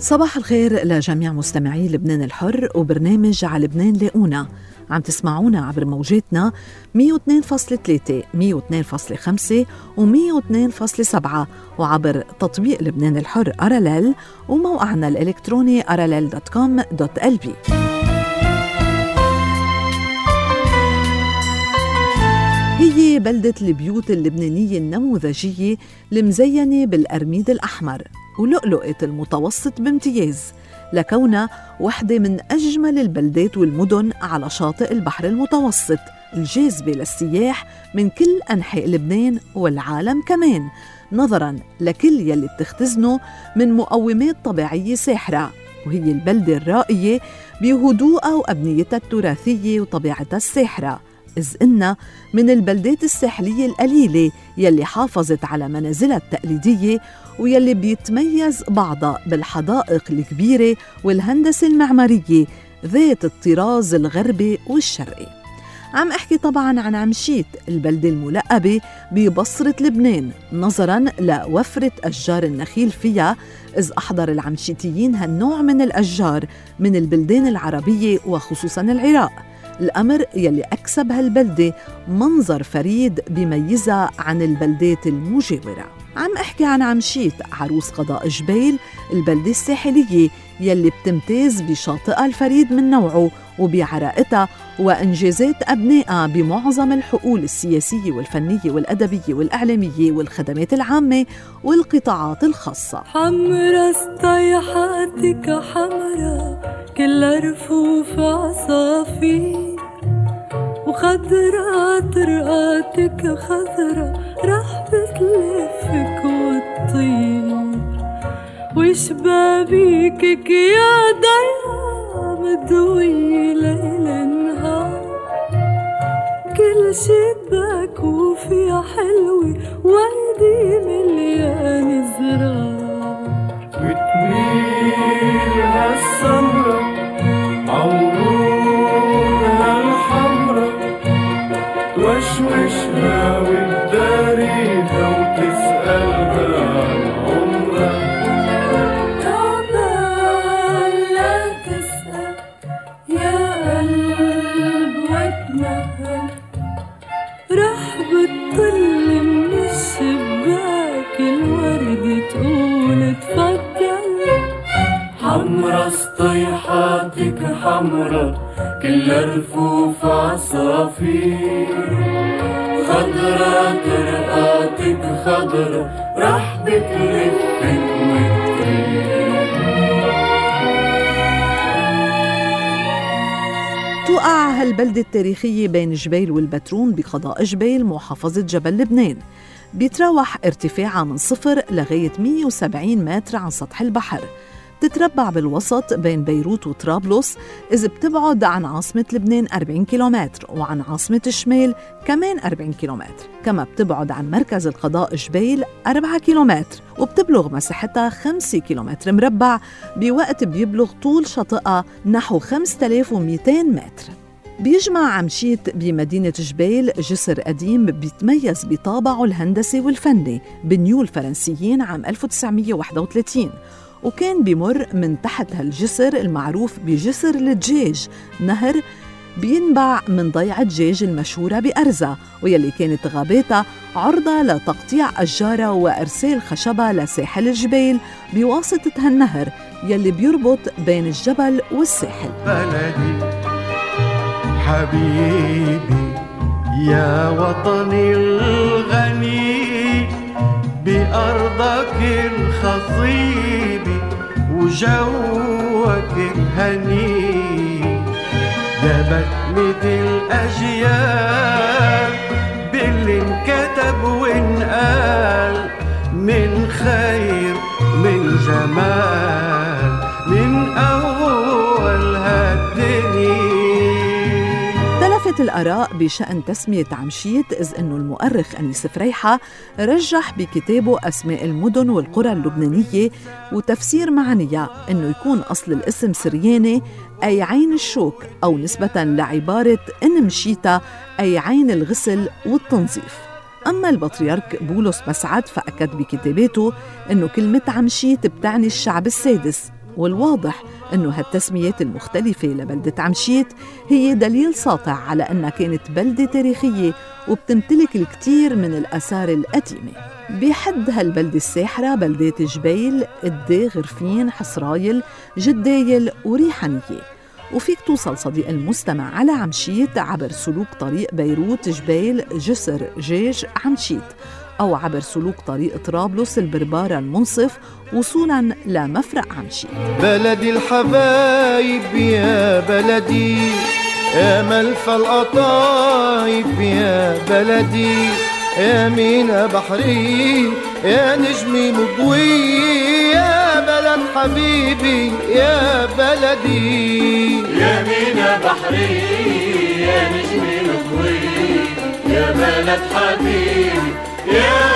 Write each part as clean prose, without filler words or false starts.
صباح الخير لجميع مستمعي لبنان الحر وبرنامج على لبنان لاقونا. عم تسمعونا عبر موجاتنا 102.3 102.5 و102.7 وعبر تطبيق لبنان الحر RLL وموقعنا الإلكتروني rll.com.lb. هي بلدة البيوت اللبنانية النموذجية المزينة بالأرميد الأحمر ولؤلؤة المتوسط بامتياز، لكونها واحدة من أجمل البلدات والمدن على شاطئ البحر المتوسط، الجاذبة للسياح من كل أنحاء لبنان والعالم كمان، نظراً لكل يلي بتختزنه من مقومات طبيعية ساحرة. وهي البلدة الرائية بهدوءها وأبنيتها التراثية وطبيعتها الساحرة، إذ إنها من البلدات الساحلية القليلة يلي حافظت على منازلها التقليدية ويلي بيتميز بعضها بالحدائق الكبيرة والهندسة المعمارية ذات الطراز الغربي والشرقي. عم أحكي طبعاً عن عمشيت، البلدة الملقبة ببصرة لبنان نظراً لوفرة أشجار النخيل فيها، إذ أحضر العمشيتيين هالنوع من الأشجار من البلدان العربية وخصوصاً العراق، الأمر يلي أكسب هالبلدة منظر فريد بيميزها عن البلدات المجاورة. عم أحكي عن عمشيت، عروس قضاء جبيل، البلدة الساحلية يلي بتمتاز بشاطئها الفريد من نوعه وبعراقتها وإنجازات أبنائها بمعظم الحقول السياسية والفنية والأدبية والإعلامية والخدمات العامة والقطاعات الخاصة. حمرا استيحاتك حمرا كل رفوف عصافير، وخضرا طرقاتك خضرا رح بتلفك وتطير، وشبابيكك يا ضيعة مدوي ليل نهار، كل شباك وفيها حلوة وردي مليان زرار، وتميل هالسمرة عورونها الحمرة توشوشها وتداريها وتسألها عن عمرها، تعبان لا تسأل يا قلب وتمهل، رح بتطل من الشباك الورد تقول تفضل. حمرا استيحاتك حمرا كل رفوف عصافير، خضرا طرقاتك خضرا رح بتلفك وتطير. توقع هالبلدة التاريخية بين جبيل والبترون بقضاء جبيل محافظة جبل لبنان، بيتراوح ارتفاعها من 0 لغاية 170 متر عن سطح البحر، تتربع بالوسط بين بيروت وطرابلس، إذ بتبعد عن عاصمة لبنان 40 كيلومتر وعن عاصمة الشمال كمان 40 كيلومتر، كما بتبعد عن مركز القضاء جبيل 4 كيلومتر، وبتبلغ مساحتها 5 كيلومتر مربع بوقت بيبلغ طول شاطئها نحو 5200 متر. بيجمع عمشيت بمدينة جبيل جسر قديم بيتميز بطابعه الهندسي والفني بنيو الفرنسيين عام 1931، وكان بيمر من تحت هالجسر المعروف بجسر الدجاج، نهر بينبع من ضيعة دجاج المشهورة بأرزة، ويلي كانت غاباتها عرضة لتقطيع أشجارها وإرسال خشبها لساحل الجبيل بواسطة هالنهر يلي بيربط بين الجبل والساحل. بلدي حبيبي يا وطني الغني، بأرضك الخصيبة وجوك الهني، جابت مثل أجيال باللي انكتب وانقال، من خير من جمال من أول هالدنيا. اختلفت الآراء بشأن تسمية عمشيت، إذ أنه المؤرخ أنيس فريحة رجح بكتابه أسماء المدن والقرى اللبنانية وتفسير معانيها أنه يكون أصل الاسم سرياني أي عين الشوك، أو نسبة لعبارة إن مشيتا أي عين الغسل والتنظيف. أما البطريرك بولس مسعد فأكد بكتاباته أنه كلمة عمشيت بتعني الشعب السادس، والواضح أنه هالتسميات المختلفة لبلدة عمشيت هي دليل ساطع على أنها كانت بلدة تاريخية وبتمتلك الكثير من الآثار القديمة. بحد هالبلدة الساحرة بلدات جبيل، إدي، غرفين، حصرايل، جدايل وريحانية. وفيك توصل صديق المستمع على عمشيت عبر سلوك طريق بيروت جبيل جسر جيج عمشيت، أو عبر سلوك طريق طرابلس البربارة المنصف وصولاً لمفرق عمشيت. بلدي الحبايب يا بلدي، يا ملف القطايب يا بلدي، يا مينا بحري يا نجمي مضوي، يا بلد حبيبي يا بلدي، يا مينا بحري يا نجمي مضوي، يا بلد حبيبي يا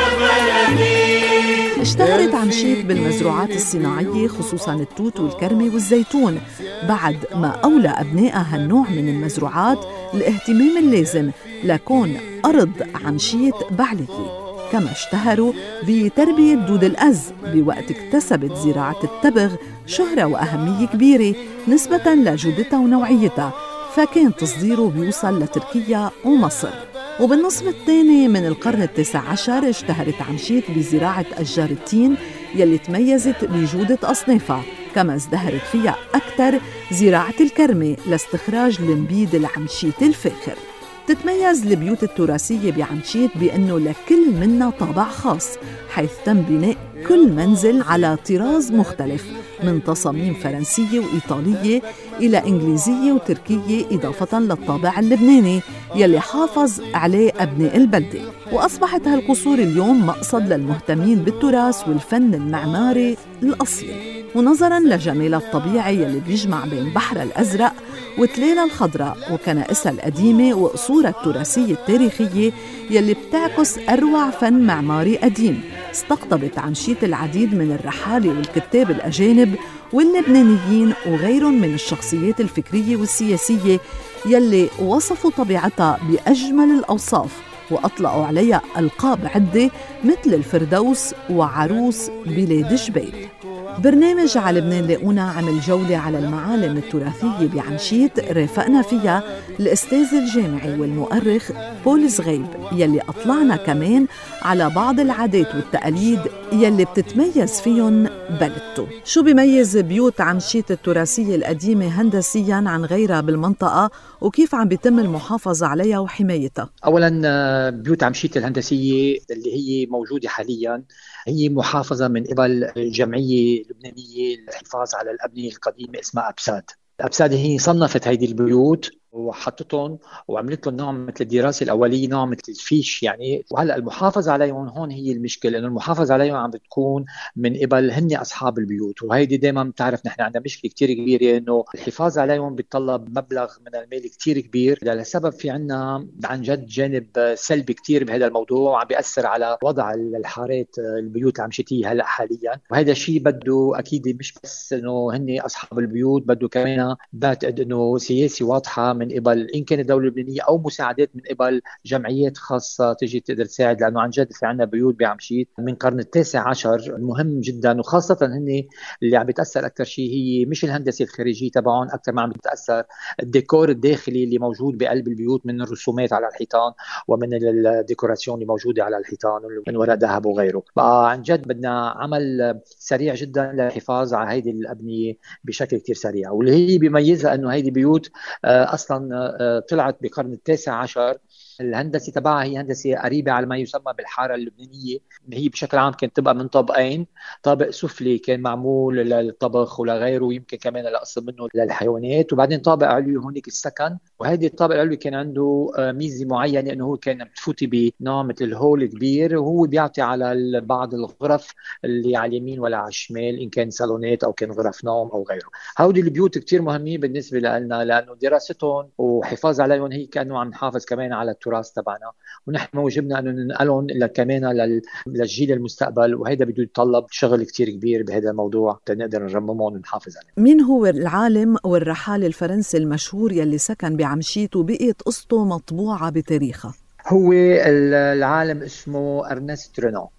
بلدي. اشتهرت عمشيت بالمزروعات الصناعية خصوصاً التوت والكرمة والزيتون، بعد ما أولى أبنائها هالنوع من المزروعات الاهتمام اللازم لكون أرض عمشيت بعلية. كما اشتهروا بتربية دود الأز بوقت اكتسبت زراعة التبغ شهرة وأهمية كبيرة نسبة لجودتها ونوعيتها، فكان تصديره بيوصل لتركيا ومصر. وبالنصف الثاني من القرن التاسع عشر اشتهرت عمشيت بزراعة أشجار التين يلي تميزت بجودة أصنافها، كما ازدهرت فيها أكثر زراعة الكرمة لاستخراج النبيذ العمشيتي الفاخر. تتميز البيوت التراثية بعمشيت بأنه لكل منا طابع خاص، حيث تم بناء كل منزل على طراز مختلف من تصاميم فرنسية وإيطالية إلى إنجليزية وتركية، إضافة للطابع اللبناني يلي حافظ عليه أبناء البلدة. وأصبحت هالقصور اليوم مقصد للمهتمين بالتراث والفن المعماري الأصيل. ونظراً لجمال الطبيعي يلي بيجمع بين بحر الأزرق وتليلة الخضراء وكنائسها القديمة وقصورها التراثية التاريخية يلي بتعكس أروع فن معماري قديم، استقطبت عمشيت العديد من الرحالة والكتاب الأجانب واللبنانيين وغيرهم من الشخصيات الفكرية والسياسية يلي وصفوا طبيعتها بأجمل الأوصاف وأطلقوا عليها ألقاب عدة مثل الفردوس وعروس بلاد جبيل. برنامج على لبنان لاقونا عمل جولة على المعالم التراثية بعمشيت رافقنا فيها الأستاذ الجامعي والمؤرخ بول زغيب يلي أطلعنا كمان على بعض العادات والتقاليد يلي بتتميز فيهم بلدته. شو بيميز بيوت عمشيت التراثية القديمة هندسياً عن غيرها بالمنطقة وكيف عم بيتم المحافظة عليها وحمايتها؟ أولاً بيوت عمشيت الهندسية اللي هي موجودة حالياً هي محافظة من قبل الجمعية اللبنانية للحفاظ على الأبنية القديمة اسمها أبساد. الأبساد هي صنفت هيدي البيوت وحطتهم وعملت لهم نوع مثل الدراسة الأولية، نوع مثل الفيش يعني. وهلأ المحافظة عليهم هون هي المشكلة، إنه المحافظة عليهم عم بتكون من قبل هن أصحاب البيوت، وهيدي دائما بتعرف نحن عندنا مشكلة كتير كبيرة إنه الحفاظ عليهم بيتطلب مبلغ من المال كتير كبير، لسبب في عنا عن جد جانب سلبي كتير بهذا الموضوع وعم بيأثر على وضع الحارات البيوت العمشيتية هلأ حاليا. وهذا الشيء بده أكيد مش بس إنه هن أصحاب البيوت، بده كمان بعتقد إنه سياسة واضحة من قبل إن كانت الدولة اللبنانية أو مساعدات من قبل جمعيات خاصة تجي تقدر تساعد، لأنه عن جد في عنا بيوت بعمشيت من القرن التاسع عشر مهم جدا. وخاصة هن اللي عم بيتأثر أكثر شيء هي مش الهندسة الخارجية تبعهم، أكثر ما عم بيتأثر الديكور الداخلي اللي موجود بقلب البيوت من الرسومات على الحيطان ومن الديكوراسيون اللي موجودة على الحيطان من ورق ذهب وغيره. بقى عن جد بدنا عمل سريع جدا للحفاظ على هيدي الأبنية بشكل كتير سريع. واللي هي بيميزها أنه هيدي بيوت أصلا طلعت بقرن التاسع عشر. الهندسة تبعها هي هندسة قريبة على ما يسمى بالحارة اللبنانية، هي بشكل عام كانت تبقى من طابقين، طابق سفلي كان معمول للطبخ ولغيره ويمكن كمان لقسم منه للحيوانات، وبعدين طابق علوي هونيك السكن. وهذه الطابق العلوي كان عنده ميزة معينة انه هو كان بتفوتي بنوع مثل الهول كبير وهو بيعطي على بعض الغرف اللي على اليمين ولا على الشمال ان كان صالونات او كان غرف نوم او غيره. هودي البيوت كتير مهمين بالنسبة لنا لانه دراستهم وحفاظ عليهم هي كانوا عم نحافظ كمان على التراث تبعنا، ونحن واجبنا انه ننقلهم كمان للجيل المستقبل، وهذا بده يتطلب شغل كتير كبير بهذا الموضوع تنقدر نرممهم ونحافظ عليهم. مين هو العالم والرحال الفرنسي المشهور يلي سكن بعمشيت وبقيت قصته مطبوعة بتاريخها؟ هو العالم اسمه أرنست رينان.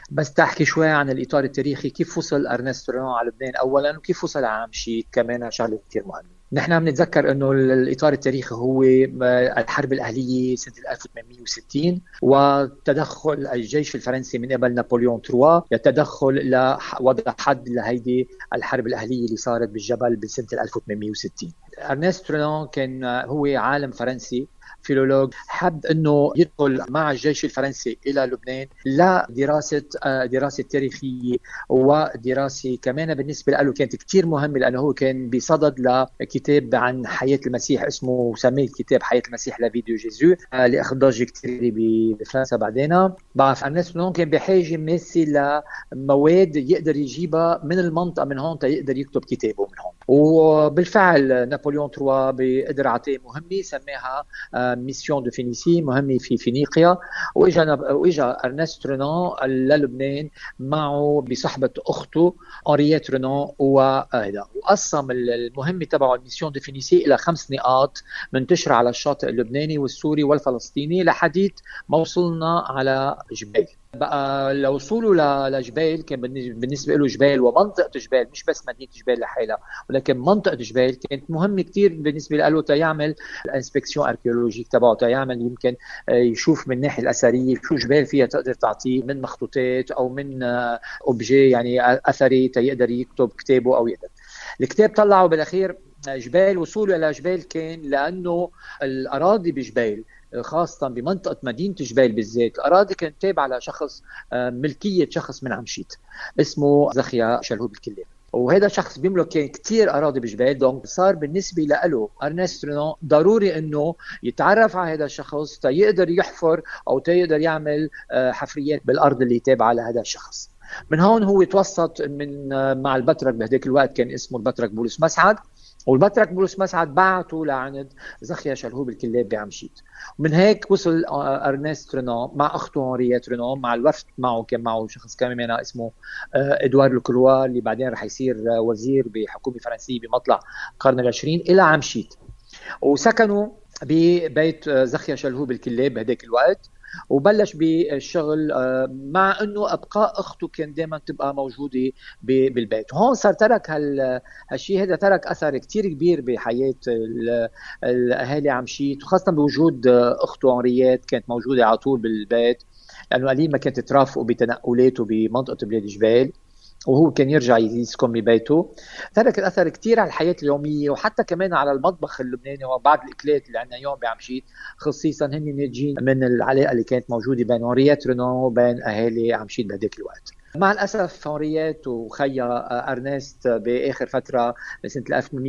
بس تحكي شوي عن الإطار التاريخي، كيف وصل أرنست رونان على لبنان أولا، وكيف وصل على عمشيت كمان شغلة كتير مهمة. نحن بنتذكر أنه الإطار التاريخي هو الحرب الأهلية سنة 1860 وتدخل الجيش الفرنسي من قبل نابليون III للتدخل لوضع حد لهيدي الحرب الأهلية اللي صارت بالجبل بسنة 1860. أرنست رونان كان هو عالم فرنسي فيلولوج، حب انه يدخل مع الجيش الفرنسي الى لبنان لدراسه تاريخيه ودراسه كمان بالنسبه له كانت كثير مهمه، لانه هو كان بصدد لكتاب عن حياه المسيح اسمه سميه الكتاب حياه المسيح لا في دو جيزو اللي اخذ ضجه كثير بفرنسا. بعدين بعرف أرنست رونان كان بحاجه ماسه لمواد يقدر يجيبها من المنطقه من هون يقدر يكتب كتابه من هون، وبالفعل نابليون III بقدر يعطيه مهمه سماها ميسيون دو فينيسي، مهمه في فينيقيا، واجا أرنست رونان للبنان معه بصحبه اخته أنرييت رونان، وقسم المهمه تبعه الميسيون دو فينيسي الى 5 نقاط منتشره على الشاطئ اللبناني والسوري والفلسطيني لحديت ما وصلنا على جبال. بقى لوصوله لجبال كان بالنسبه له جبال ومنطقه جبال، مش بس مدينه جبال لحالها ولكن منطقه جبال كانت مهمه كثير بالنسبه له تيعمل الانسبكسيون اركيولوجيك تبعه، تيعمل يمكن يشوف من الناحيه الاثريه شو جبال فيها تقدر تعطيه من مخطوطات او من اوبجي يعني اثري تيقدر يكتب كتابه او يقدر. الكتاب طلعه بالاخير جبال. وصوله الى جبال كان لانه الاراضي بجبال خاصة بمنطقة مدينة جبال بالذات الأراضي كانت تابعة لشخص ملكية شخص من عمشيت اسمه زخيا شلهوب الكلاب، وهذا شخص بيملك كان كتير أراضي بجبال. دونك صار بالنسبة له أرنست رونان ضروري أنه يتعرف على هذا الشخص تيقدر يحفر أو تيقدر يعمل حفريات بالأرض اللي تابعة لهذا الشخص. من هون هو توسط من مع البطرك بهداك الوقت كان اسمه البطرك بولس مسعد، والبطرك بولس مسعد بعته لعند زخيا شلهوب الكلاب بعمشيت. ومن هيك وصل أرنست رونان مع أخته أنرييت رونان مع الوفد معه، كان معه شخص كمان اسمه إدوار لوكروا اللي بعدين رح يصير وزير بحكومة فرنسية بمطلع القرن العشرين إلى عمشيت، وسكنوا ببيت زخيا شلهوب الكلاب بهداك الوقت وبلش بالشغل، مع انه ابقاء اخته كان دائما تبقى موجوده بالبيت. هون صار ترك هالشيء هذا ترك اثر كتير كبير بحياه الاهالي عمشيت، وخاصه بوجود اخته أنرييت كانت موجوده على طول بالبيت، لانه قليل ما كانت ترافقه بتنقلاته بمنطقه بلاد جبال وهو كان يرجع يسكن ببيته. ترك الأثر كتير على الحياة اليومية وحتى كمان على المطبخ اللبناني وبعض الأكلات اللي عندنا اليوم بعمشيت، خصيصا هن ناتجين من العلاقة اللي كانت موجودة بين أنرييت رونان وبين أهالي عمشيت بهداك الوقت. مع الأسف أنرييت وخيا أرنست بآخر فترة سنة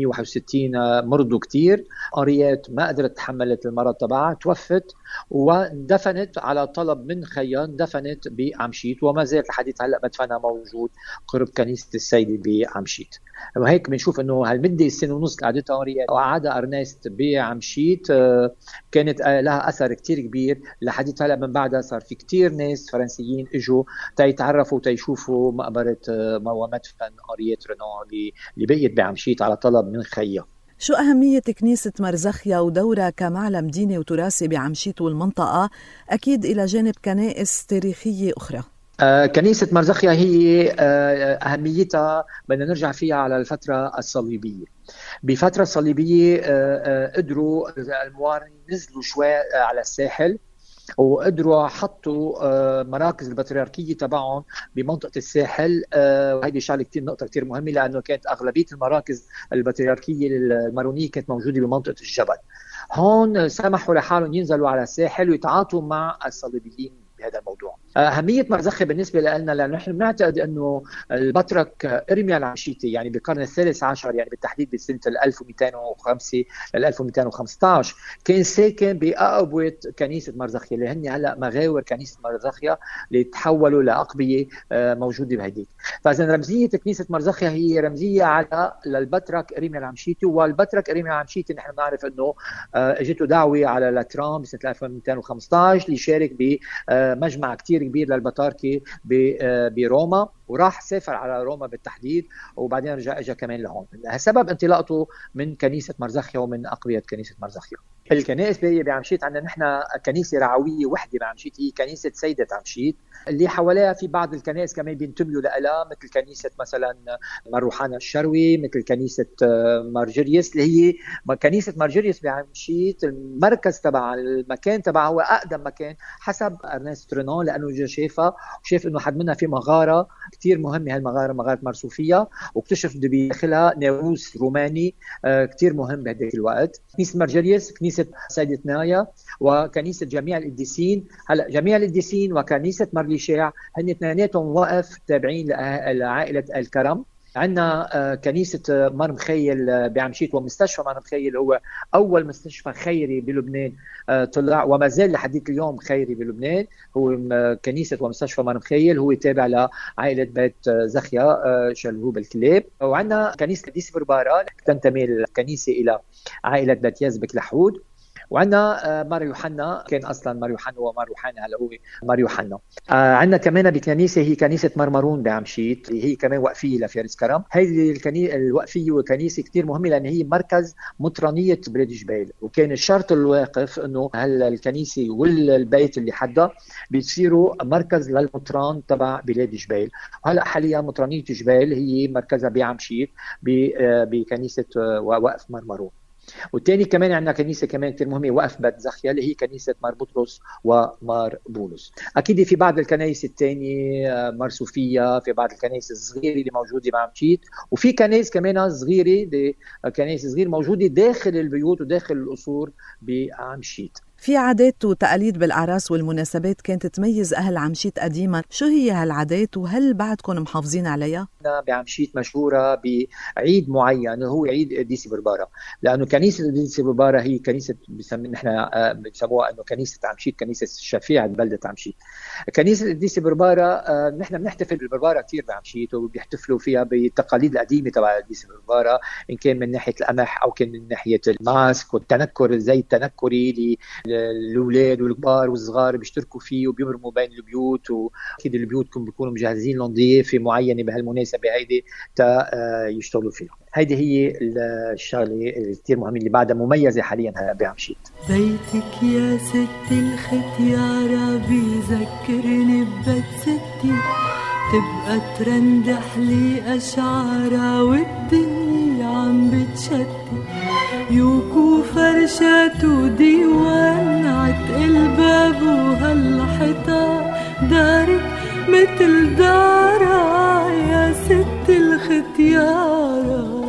1861 مرضوا كتير. أنرييت ما قدرت تحملت المرض تبعها، توفت واندفنت على طلب من خيا، اندفنت بعمشيت وما زالت لحديث هلا مدفنها موجود قرب كنيسة السيدة بعمشيت. وهيك بنشوف انه هالمدة السنة ونص اللي قعدتها أنرييت وقعدها أرنست بعمشيت كانت لها أثر كتير كبير لحديث هلا. من بعدها صار في كتير ناس فرنسيين اجوا تيتعرفوا تيشوفوا مقبرة ومدفن أنرييت رونان اللي بقيت بعمشيت على طلب من خيا. شو أهمية كنيسة مرزخيا ودورها كمعلم ديني وتراثي بعمشيت والمنطقة، أكيد إلى جانب كنائس تاريخية أخرى؟ كنيسة مرزخيا هي أهميتها بدنا نرجع فيها على الفترة الصليبية. بفترة الصليبية قدروا الموارنين نزلوا شوي على الساحل وقدروا حطوا مراكز البطريركية تبعهم بمنطقة الساحل، وهذه شغلة نقطة كتير مهمة لأنه كانت أغلبية المراكز البطريركية المارونية كانت موجودة بمنطقة الجبل. هون سمحوا لحالهم ينزلوا على الساحل ويتعاطوا مع الصليبيين بهذا الموضوع. أهمية مرزخيا بالنسبة لنا لأنه نحن بنعتقد أنه البطرك إرميا العمشيتي يعني بالقرن الثالث عشر، يعني بالتحديد بسنة 1205 ل 1215 كان ساكن بأقبوة كنيسة مرزخيا اللي هن هلا مغاور كنيسة مرزخيا اللي تحولوا لأقبية موجودة بهديك. فإذا رمزية كنيسة مرزخيا هي رمزية على البطرك إرميا العمشيتي. والبطرك إرميا العمشيتي نحن نعرف أنه اجته دعوة على لاتران بسنة 1215 ليشارك بمجمع كتير كبير للبطاركة بروما، وراح سافر على روما بالتحديد وبعدين رجع اجى كمان لهون. سبب انطلاقته من كنيسة مرزخيا ومن أقبية كنيسة مرزخيا. الكنائس بعمشيت عندنا نحن كنيسة رعوية وحدة بعمشيت، هي كنيسة سيدة عمشيت. اللي حواليها في بعض الكنائس كمان بينتموا لها، مثل كنيسة مثلا مروحانا الشروي، مثل كنيسة مارجريس اللي هي كنيسة مارجريس بعمشيت. المركز تبع المكان تبعه هو أقدم مكان حسب أرنست رينان، لأنه جا شافها وشاف إنه حد منها في مغارة كتير مهمة، هالمغارة مغارة مرسوفيا، واكتشف بداخلها ناموس روماني كتير مهم بهذاك الوقت. كنيسة مارجريس، كنيسة سيدة نايا، وكنيسة جميع القديسين. هلا جميع القديسين وكنيسة مرليشاع هن اثنيناتهم وقف تابعين لعائلة الكرم. عندنا كنيسة مار مخيل بعمشيت ومستشفى مار مخيل هو أول مستشفى خيري بلبنان طلع وما زال لحد اليوم خيري بلبنان. هو كنيسة ومستشفى مار مخيل، هو تابع لعائلة بيت زخيا شلهوب الكلاب. وعندنا كنيسة القديس بربارة تنتمي الكنيسة إلى عائلة بيت يزبك لحود. وعندنا مار يوحنا، كان اصلا مار يوحنا ومار يوحنا، هلا هو مار يوحنا. عندنا كمان بكنيسه هي كنيسه مرمرون بعمشيت، هي كمان وقفيه لفارس كرم. هذه الوقفيه وكنيسه كثير مهمه لان هي مركز مطرانيه بلاد جبيل، وكان الشرط الواقف انه هالكنيسه والبيت اللي حدها بيصيروا مركز للمطران تبع بلاد جبيل. وهلا حاليا مطرانيه جبيل هي مركزها بعمشيت بكنيسه وقف مرمرون. والتاني كمان عندنا كنيسة كمان كتير مهمة وقف بيت زخيا اللي هي كنيسة مار بطرس ومار بولس. أكيد في بعض الكنائس التانية مار صوفيا، في بعض الكنائس الصغيرة اللي موجودة بعمشيت، وفي كنائس كمان صغيرة، كنائس صغيرة موجودة داخل البيوت وداخل القصور بعمشيت. في عادات وتقاليد بالأعراس والمناسبات كانت تميز أهل عمشيت قديما، شو هي هالعادات وهل بعدكم محافظين عليها؟ بعمشيت مشهورة بعيد معين هو عيد القديس بربارة، لأنه كنيسة القديس بربارة هي كنيسة نحن بنسموها أنه كنيسة عمشيت، كنيسة شفيعة بلدة عمشيت. كنيسة القديس بربارة نحن بنحتفل بالبربارة كتير بعمشيت، وبيحتفلوا فيها بالتقاليد القديمة تبع القديس بربارة، إن كان من ناحية القمح أو كان من ناحية الماسك والتنكر، زي التنكري الأولاد والكبار والصغار بيشتركوا فيه وبيمرموا بين البيوت. وأكيد البيوت بيكونوا مجهزين لهم ضيافة معينة بهالمناسبة هيدي تا يشتغلوا فيها. هيدي هي الشغلة الكتير مهمة اللي بعدها مميزة حاليا بعمشيت. بيتك يا ست الختيارة بيذكرني ببيت ستي، تبقى ترندح لي أشعارها والدنيا عم بتشتي، يوكو فرشات وديوان عتق الباب وهالحيطان، دارك متل دارها يا ست الختيارة.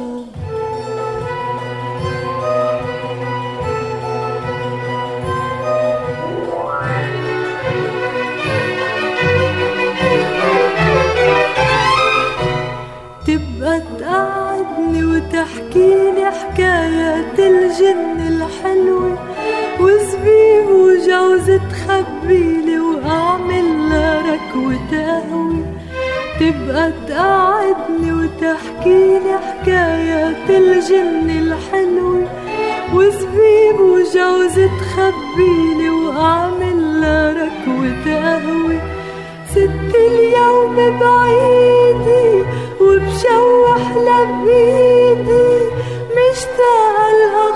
تبقى تقعدني وتحكيلي حكايات الجن الحلوة، وزبيب وجوز تخبيلي وأعمل لركوة قهوة. تبقى تقعدني وتحكيلي حكايات الجن الحلوة، وزبيب وجوز تخبيلي وأعمل لركوة قهوة. ست اليوم بعيدي وبشوح لبيدي، مشتاق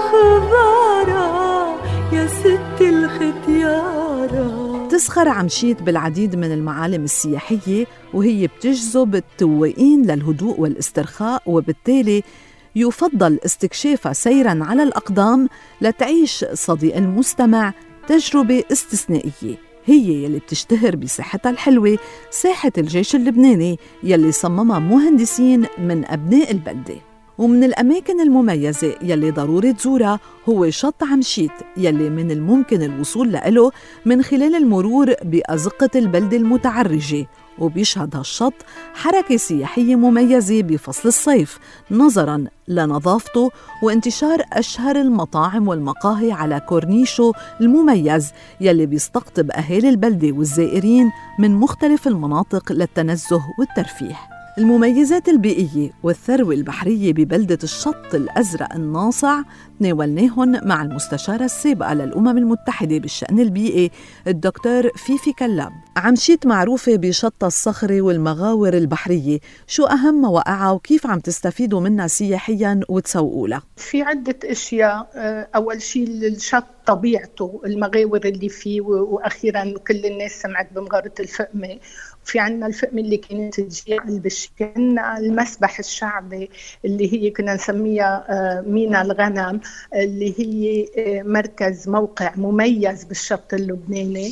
الأخبارها يا ست الختيارة. تسخر عمشيت بالعديد من المعالم السياحية، وهي بتجذب التوائين للهدوء والاسترخاء، وبالتالي يفضل استكشافها سيراً على الأقدام لتعيش صديق المستمع تجربة استثنائية. هي يلي بتشتهر بساحتها الحلوة، ساحة الجيش اللبناني يلي صممها مهندسين من أبناء البلدة. ومن الأماكن المميزة يلي ضروري تزورها هو شط عمشيت، يلي من الممكن الوصول له من خلال المرور بأزقة البلدة المتعرجة. وبيشهد هالشط حركة سياحية مميزة بفصل الصيف نظراً لنظافته وانتشار أشهر المطاعم والمقاهي على كورنيشو المميز يلي بيستقطب أهالي البلدة والزائرين من مختلف المناطق للتنزه والترفيه. المميزات البيئية والثروة البحرية ببلدة الشط الأزرق الناصع تناولناهن مع المستشارة السابقة للأمم المتحدة بالشأن البيئي الدكتور فيفي كلاب. عمشيت معروفة بشط الصخرة والمغاور البحرية، شو أهم مواقعها وكيف عم تستفيدوا منها سياحياً وتسوقوا لها؟ في عدة أشياء. أول شيء الشط طبيعته، المغاور اللي فيه، وأخيرا كل الناس سمعت بمغارة الفقمة. في عنا الفقمة اللي كانت تجي على البش، في عنا المسبح الشعبي اللي هي كنا نسميها مينا الغنم، اللي هي مركز موقع مميز بالشط اللبناني.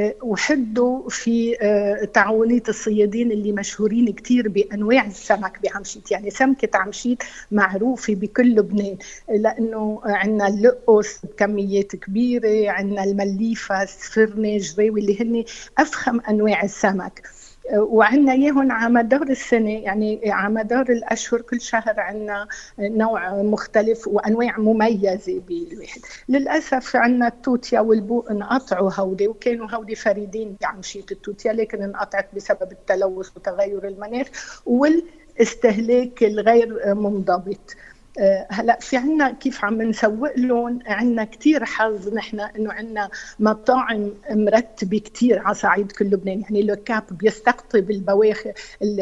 وحده في تعاونية الصيادين اللي مشهورين كتير بأنواع السمك بعمشيت. يعني سمكة عمشيت معروفة بكل لبنان، لأنه عنا اللقوس بكميات كبيرة، عنا المليفة، السفرنة، جراوي، اللي هن أفخم أنواع السمك. وعندنا اياهم على مدار السنه، يعني على مدار الاشهر كل شهر عندنا نوع مختلف وانواع مميزه بالواحد. للاسف عندنا التوتيا والبوق انقطعوا هودي، وكانوا هودي فريدين بعمشيت التوتيا، لكن انقطعت بسبب التلوث وتغير المناخ والاستهلاك الغير منضبط. هلا في عنا كيف عم نسوق لهم، عنا كتير حظ نحن انه عنا مطاعم مرتبه كتير على صعيد كل لبنان. يعني لو كاب بيستقطب البواخر،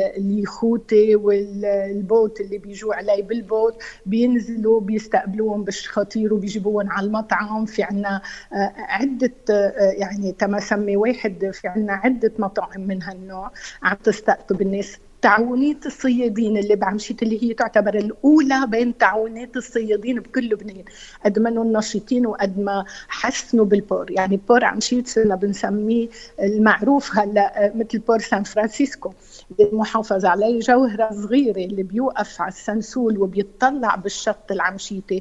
اليخوتة والبوت اللي بيجوا عليه بالبوت، بينزلوا بيستقبلوهم بالشخاطير وبيجيبوهم على المطعم. في عنا عده، يعني تما سمي واحد، في عنا عده مطاعم من هالنوع عم تستقطب الناس. تعاونية الصيادين اللي بعمشيت اللي هي تعتبر الأولى بين تعاونات الصيادين بكل لبنان، قد ما انهم نشيطين وقد ما حسنوا بالبور. يعني بور عمشيت صرنا بنسميه المعروف هلا مثل بور سان فرانسيسكو، المحافظة عليه جوهرة صغيرة اللي بيوقف على السنسول وبيطلع بالشط العمشيتي،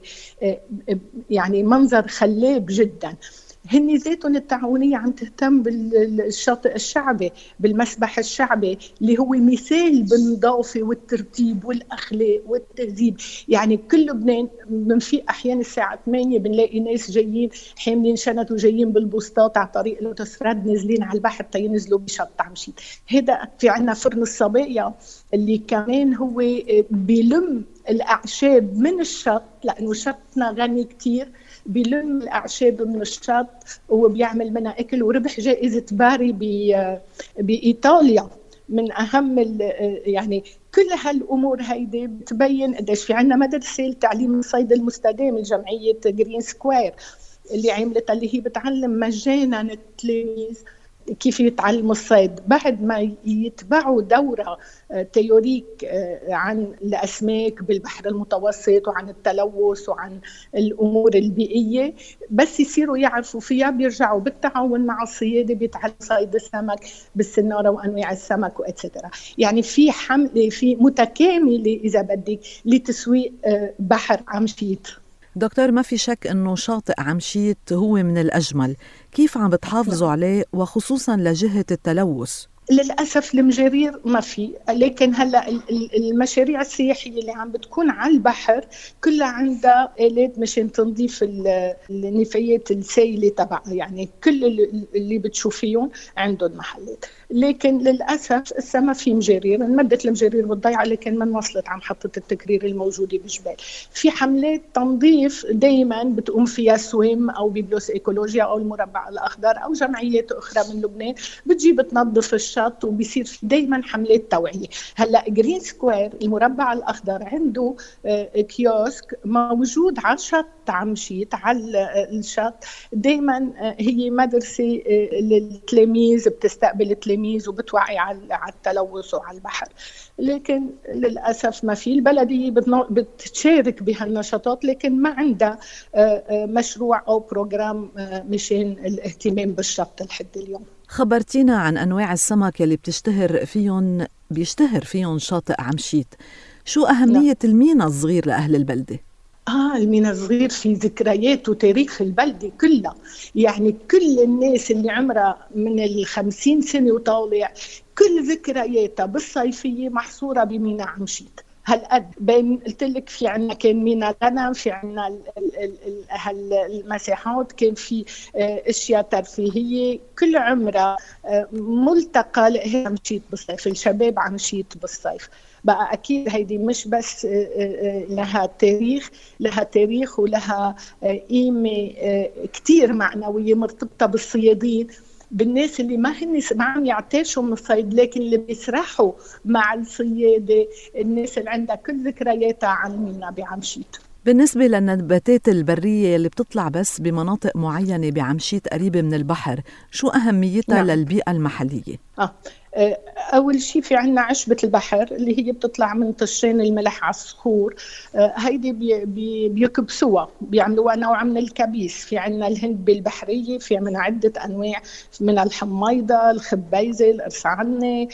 يعني منظر خلاب جدا. هني ذاتهم التعاونية عم تهتم بالشاطئ الشعبي، بالمسبح الشعبي اللي هو مثال بالنظافة والترتيب والأخلاق والتهذيب. يعني كل لبنان بنفيق أحيانا الساعة 8 بنلاقي ناس جايين حاملين شنط وجايين بالبسطات على طريق الأوتوستراد نازلين على البحر تينزلوا بشط عمشيت. هذا في عنا فرن الصبايا اللي كمان هو بيلم الأعشاب من الشط، لأنه شطنا غني كتير، بيلم الأعشاب من الشط وبيعمل منها أكل، وربح جائزة باري بإيطاليا. من أهم يعني كل هالأمور هيدي بتبين قديش في عنا مدرسة لتعليم الصيد المستدام، الجمعية جرين سكوير اللي عملتها، اللي هي بتعلم مجانا التلاميذ كيف يتعلموا الصيد بعد ما يتبعوا دورة تيوريك عن الأسماك بالبحر المتوسط وعن التلوث وعن الأمور البيئية. بس يصيروا يعرفوا فيها بيرجعوا بالتعاون مع الصيادة بيتعلموا صيد السمك بالسنارة وأنواع السمك وإتسترا. يعني في حملة في متكاملة إذا بدك لتسويق بحر عمشيت. دكتور، ما في شك أنه شاطئ عمشيت هو من الأجمل، كيف عم بتحافظوا عليه وخصوصاً لجهة التلوث؟ للأسف المجارير ما في، لكن هلأ المشاريع السياحية اللي عم بتكون على البحر كلها عندها آلات مشان تنظيف النفايات السائلة تبعها. يعني كل اللي بتشوفيهم عندهم محلات، لكن للأسف إسا ما في مجارير. انمدت المجارير بالضيعة لكن ما وصلت عم محطة التكرير الموجودة بجبال. في حملات تنظيف دايما بتقوم فيها سويم أو بيبلوس إيكولوجيا أو المربع الأخضر أو جمعيات أخرى من لبنان بتجيب تنظف الشط، وبيصير دايما حملات توعية. هلا جرين سكوير المربع الأخضر عنده كيوسك موجود على شط عمشيت، على الشط دايما هي مدرسة للتلاميذ، بتستقبل التلاميذ وبتوعي على التلوث وعلى البحر. لكن للأسف ما في، البلدية بتشارك بهالنشاطات لكن ما عندها مشروع أو بروجرام مشان الاهتمام بالشط لحد اليوم. خبرتينا عن أنواع السمك اللي بيشتهر فيهم شاطئ عمشيت، شو أهمية المينا الصغير لأهل البلدة؟ المينا الصغير في ذكريات وتاريخ البلدة كلها. يعني كل الناس اللي عمرها من 50 سنة وطالع كل ذكرياتها بالصيفية محصورة بمينا عمشيت. هالقد بين قلت لك في عنا كان مينا غنم، في عنا المساحات، كان في اشياء ترفيهيه كل عمرها ملتقى لها عمشيت بالصيف، الشباب عمشيت بالصيف. بقى اكيد هيدي مش بس لها تاريخ ولها قيمه كتير معنويه مرتبطه بالصيادين، بالناس اللي ما عم يعتاشوا من الصيد لكن اللي بيسرحوا مع الصيادة، الناس اللي عندها كل ذكرياتها عن المينا بعمشيت. بالنسبة للنباتات البرية اللي بتطلع بس بمناطق معينة بعمشيت قريبة من البحر، شو أهميتها للبيئة المحلية؟ أول شيء في عنا عشبة البحر اللي هي بتطلع من طشين الملح على الصخور. هيدي بيكبسوها، بيعملوها نوع من الكبيس. في عنا الهندبة البحرية، في من عدة أنواع، من الحميضة، الخبيزة، القرصعنة،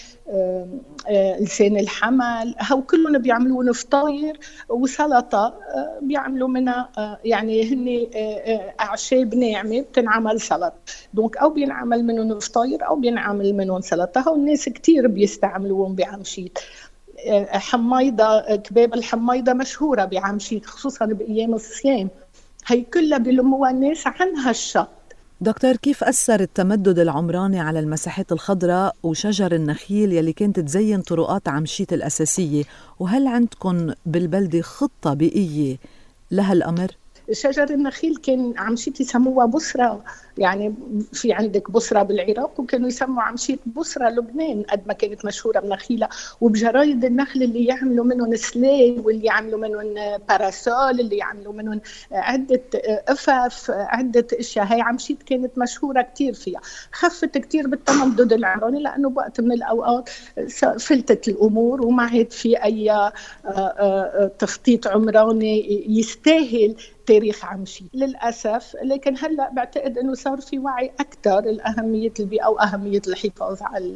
لسان الحمل. هو كلهم بيعملون فطاير وسلطة، بيعملوا منها يعني هن أعشاب ناعمة بتنعمل سلطة. دونك أو بينعمل منهم فطاير أو بينعمل منهم سلطة. هو الناس كتير بيستعملوهم بعمشيت. حميضة، كباب الحميضة مشهورة بعمشيت خصوصا بأيام الصيام. هي كلها بيلموها الناس عن هالشط. دكتور، كيف أثر التمدد العمراني على المساحات الخضراء وشجر النخيل يلي كانت تزين طرقات عمشيت الأساسية؟ وهل عندكم بالبلدة خطة بيئية لهالأمر؟ شجر النخيل كان عمشيت يسموها بصرة، يعني في عندك بصرة بالعراق وكانوا يسموا عمشيت بصرة لبنان قد ما كانت مشهورة بنخيلة. وبجرايد النخل اللي يعملوا منهم سليل، واللي يعملوا منهم باراسول، اللي يعملوا منهم عدة أفاف، عدة أشياء. هاي عمشيت كانت مشهورة كتير فيها. خفت كتير بالتمدد العمراني لأنه بوقت من الأوقات فلتت الأمور وما عاد في أي تخطيط عمراني يستاهل تاريخ عمشيت للأسف. لكن هلأ بعتقد أنه صار في وعي أكثر لأهمية البيئة وأهمية الحفاظ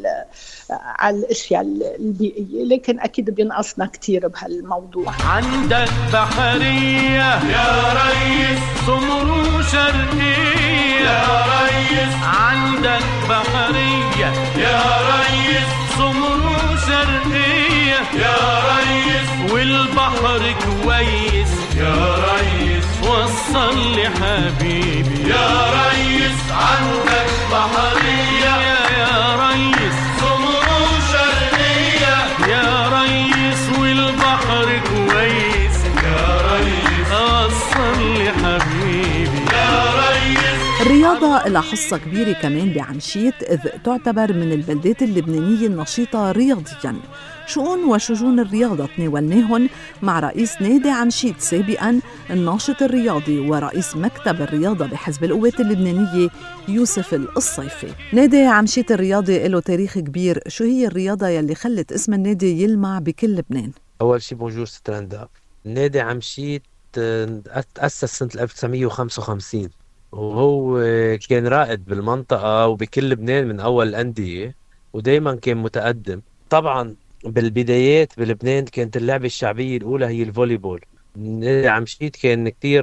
على الأشياء البيئية، لكن أكيد بينقصنا كتير بهالموضوع. عندك بحرية يا ريس، سمر وشرقية يا ريس. عندك بحرية يا ريس، سمر وشرقية يا ريس. والبحر كويس يا ريس، وصل لي حبيبي يا ريس. عندك بحرية يا ريس، سمر وشرقية يا ريس. والبحر كويس يا ريس، وصل لي حبيبي يا ريس. الرياضة لها حصة كبيرة كمان بعمشيت، إذ تعتبر من البلدات اللبنانية النشيطة رياضياً. شؤون وشجون الرياضة تناولناهن مع رئيس نادي عمشيت سابقاً الناشط الرياضي ورئيس مكتب الرياضة بحزب القوات اللبنانية يوسف القصيفي. نادي عمشيت الرياضي له تاريخ كبير. شو هي الرياضة يلي خلت اسم النادي يلمع بكل لبنان؟ أول شيء بونجور ستراندا. نادي عمشيت تأسس سنة 1955، وهو كان رائد بالمنطقة وبكل لبنان من أول الأندية، ودايما كان متقدم. طبعا بالبدايات بلبنان كانت اللعبة الشعبية الأولى هي الفوليبول. نادي عمشيت كان كتير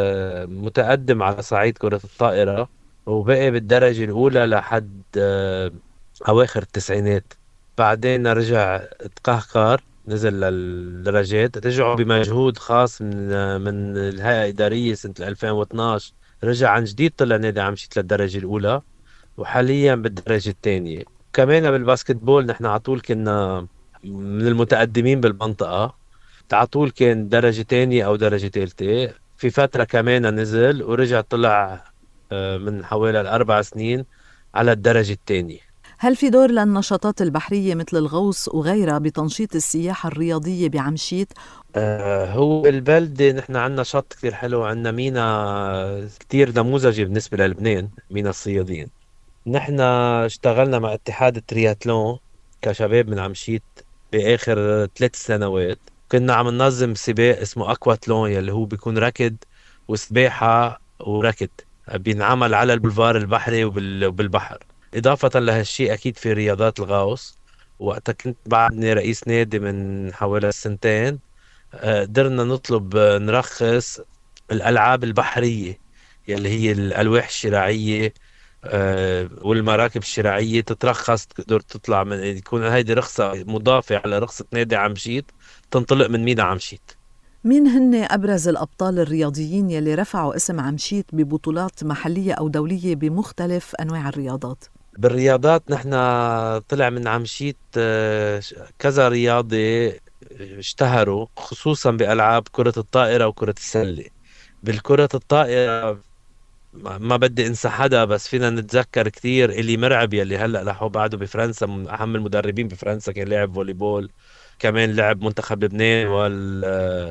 متقدم على صعيد كرة الطائرة، وبقى بالدرجة الأولى لحد أواخر التسعينات. بعدين رجع تقهقر، نزل للدرجات. رجعوا بمجهود خاص من الهيئة الإدارية سنة 2012. رجع عن جديد، طلع نادي عمشيت للدرجة الأولى، وحاليا بالدرجة الثانية. كمان بالباسكتبول نحن عطول كنا من المتقدمين بالمنطقة، عطول كان درجة تانية أو درجة ثالثة. في فترة كمان نزل ورجع طلع من حوالي 4 سنين على الدرجة الثانية. هل في دور للنشاطات البحرية مثل الغوص وغيرها بتنشيط السياحة الرياضية بعمشيت؟ هو بالبلدة نحن عنا شط كتير حلو، عنا مينا كتير نموذجي بالنسبة للبنان، مينا الصيادين. نحن اشتغلنا مع اتحاد الترياتلون كشباب من عمشيت بآخر 3 سنوات. كنا عم ننظم سباق اسمه أكواتلون، يلي هو بيكون ركض وسباحة وركض، بينعمل على البلفار البحري وبالبحر. إضافة لهالشيء أكيد في رياضات الغوص. وقتها كنت بعدني رئيس نادي من حوالي 2 قدرنا نطلب نرخص الألعاب البحرية يلي هي الألواح الشراعية والمراكب الشراعية تترخص، تقدر تطلع من يكون هيدي رخصة مضافة على رخصة نادي عمشيت تنطلق من مينا عمشيت. مين هن أبرز الأبطال الرياضيين يلي رفعوا اسم عمشيت ببطولات محلية أو دولية بمختلف أنواع الرياضات؟ بالرياضات نحن طلع من عمشيت كذا رياضة اشتهروا، خصوصا بألعاب كرة الطائرة وكرة السلة. بالكرة الطائرة ما بدي انسى حدا، بس فينا نتذكر كتير إلي مرعب يلي هلأ لحو بعده بفرنسا، من أهم المدربين بفرنسا، كان لاعب فوليبول، كمان لعب منتخب لبنان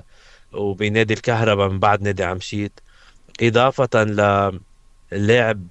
وبنادي الكهرباء من بعد نادي عمشيت، إضافة للاعب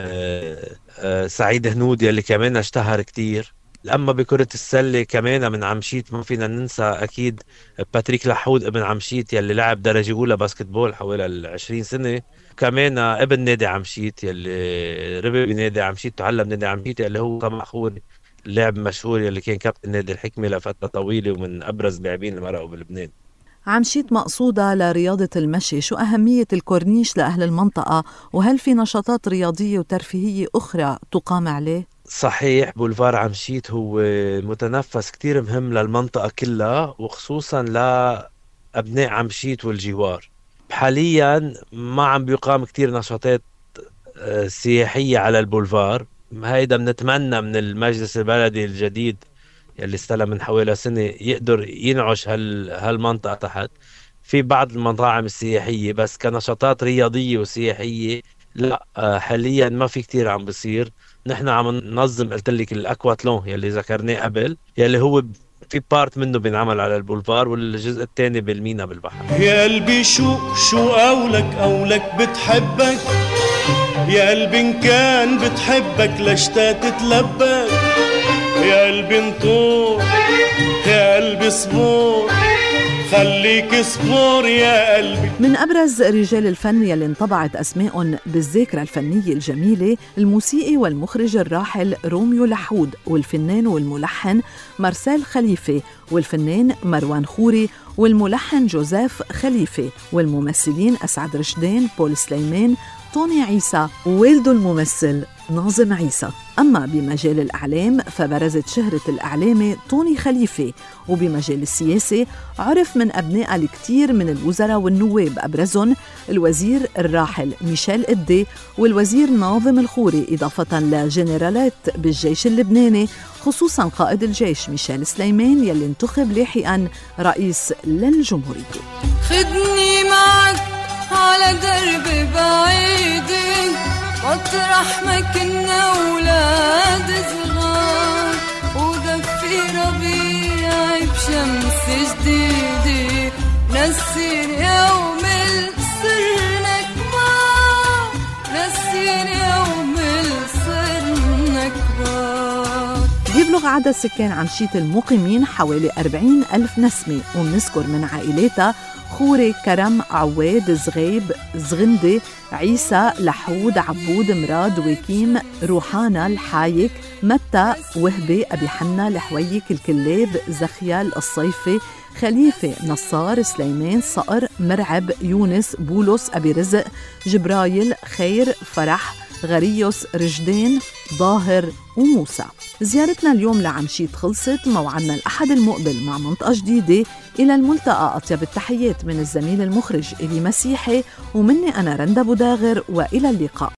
سعيد هنود يلي كمان اشتهر كتير. أما بكرة السلة كمان من عمشيت ما فينا ننسى أكيد باتريك لحود ابن عمشيت يلي لعب درجة أولى باسكتبول حوالي 20 سنة، كمان ابن نادي عمشيت يلي ربي بنادي عمشيت تعلم نادي عمشيت يلي هو طبعا خوري لاعب مشهور يلي كان كابتن نادي الحكمة لفترة طويلة ومن أبرز لاعبين اللي مرقوا بلبنان. عمشيت مقصودة لرياضة المشي، شو أهمية الكورنيش لأهل المنطقة، وهل في نشاطات رياضية وترفيهية أخرى تقام عليه؟ صحيح، بولفار عمشيت هو متنفس كتير مهم للمنطقة كلها وخصوصا لأبناء عمشيت والجوار. حاليا ما عم بيقام كتير نشاطات سياحية على البولفار، هيدا بنتمنى من المجلس البلدي الجديد يلي استلم من حوالي سنة يقدر ينعش هالمنطقة تحت. في بعض المطاعم السياحية بس كنشاطات رياضية وسياحية لا، حاليا ما في كتير عم بصير. نحن عم ننظم قلت لك الاكواتلون يلي ذكرناه قبل، يلي هو في بارت منه بينعمل على البولفار والجزء الثاني بالمينا بالبحر. يا قلبي شو قولك بتحبك، يا قلبي إن كان بتحبك ليش تتلبك، يا قلبي انطور، يا قلبي صبور، خليك صبور يا قلبي. من أبرز رجال الفن يلي انطبعت أسماء بالذاكرة الفنية الجميلة الموسيقي والمخرج الراحل روميو لحود، والفنان والملحن مارسيل خليفة، والفنان مروان خوري، والملحن جوزيف خليفة، والممثلين أسعد رشدان، بول سليمان، توني عيسى، ووالده الممثل ناظم عيسى. أما بمجال الإعلام فبرزت شهرة الإعلامي توني خليفة، وبمجال السياسة عرف من أبناء الكثير من الوزراء والنواب، أبرزهم الوزير الراحل ميشيل إدي والوزير ناظم الخوري، إضافة لجنرالات بالجيش اللبناني خصوصا قائد الجيش ميشيل سليمان يلي انتخب لاحقا رئيس للجمهورية. خدني معك على درب بعيد مطرح ما كنا ولاد صغار، ودفي ربيعي بشمس جديدة، نسيني يوم صرنا كبار، نسيني يوم صرنا كبار. بيبلغ عدد سكان عمشيت المقيمين حوالي 40,000 نسمة، ومنذكر من عائلاتها خوري، كرم، عواد، زغيب، زغندي، عيسى، لحود، عبود، مراد، وكيم، روحانا، الحايك، متى، وهبي، أبي حنا، الحويك، الكلاب، زخيال، الصيفي، خليفة، نصار، سليمان، صقر، مرعب، يونس، بولس، أبي رزق، جبرايل، خير، فرح، غريوس، رجدين، ظاهر وموسى. زيارتنا اليوم لعمشيت خلصت، موعدنا الأحد المقبل مع منطقة جديدة. إلى الملتقى، أطيب التحيات من الزميل المخرج إلي مسيحي ومني أنا رندا بوداغر، وإلى اللقاء.